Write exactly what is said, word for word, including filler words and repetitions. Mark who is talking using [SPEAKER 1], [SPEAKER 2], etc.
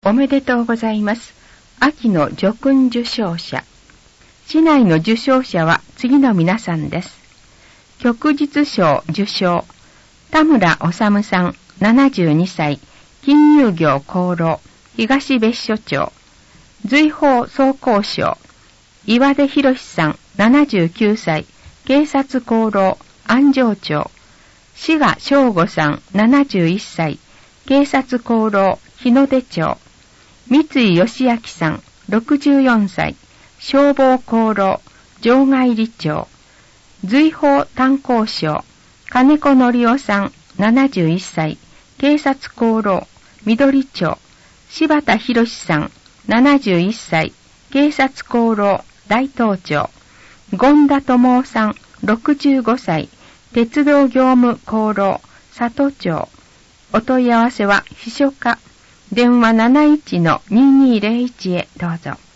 [SPEAKER 1] おめでとうございます。秋の叙勲受章者。市内の受章者は次の皆さんです。旭日賞受賞、田村治さん、ななじゅうにさい、金融業功労、東別所町。随宝総工賞、岩出博さん、ななじゅうきゅうさい、警察功労、安城町。志賀翔吾さん、ななじゅういっさい、警察功労、日の出町。三井義明さん、ろくじゅうよんさい、消防功労、場外里町。随宝炭鉱賞、金子則夫さん、ななじゅういっさい、警察功労、緑町。柴田博さん、ななじゅういっさい、警察功労、大東町。権田智夫さん、ろくじゅうごさい、鉄道業務功労、里町。お問い合わせは秘書課、電話 なないちのにーにーぜろいち へどうぞ。